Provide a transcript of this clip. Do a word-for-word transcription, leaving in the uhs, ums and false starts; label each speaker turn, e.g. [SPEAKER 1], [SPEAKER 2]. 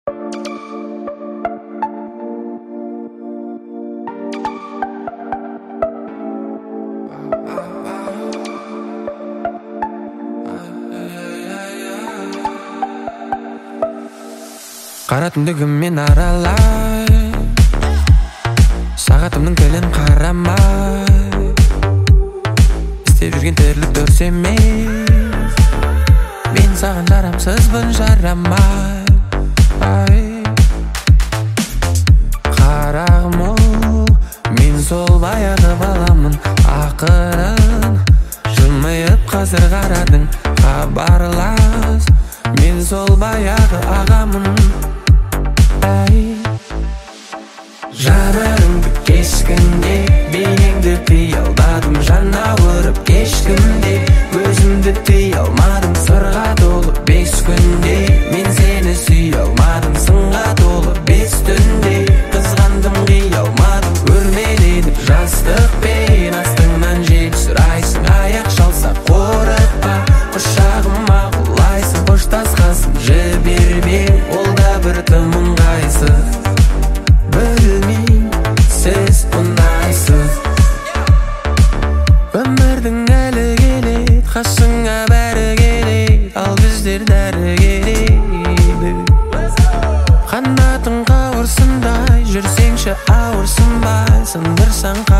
[SPEAKER 1] Қара түндігіммен аралай, сағатымның тілін қарамай, істеп жүрген тірлік дұрыс емес. Мен саған жарамсызбын, жарамай. Ай, қарағым-ау, мен сол баяғы баламын. Ақырын жымиып қазір қарадың, хабарлас. Мен сол баяғы ағамын. Жанарыңды кешкінде, бейнеңді тыя алмадым. Жан ауырып кешкімде, өзімді тыя алмадым. Сырға толы бес күнде, мен сені сүйе алмадым. Сынға толы бес түнде, қызғандым қия алмадым. Өрмеледіп жастықпен, астыңнан жел сұрайсың. Аяқ шалса қорықпа, құшағыма құлайсың. Қоштасқасын жіберме, ол да бір тым ыңғайсыз. Сіз ұнайсыз. Өмірдің әлі келеді, қасыңа бәрі келеді, ал біздер дәрі келеді. Қанатың қауырсындай, жүрсеңші ауырсынбай, сындырсаң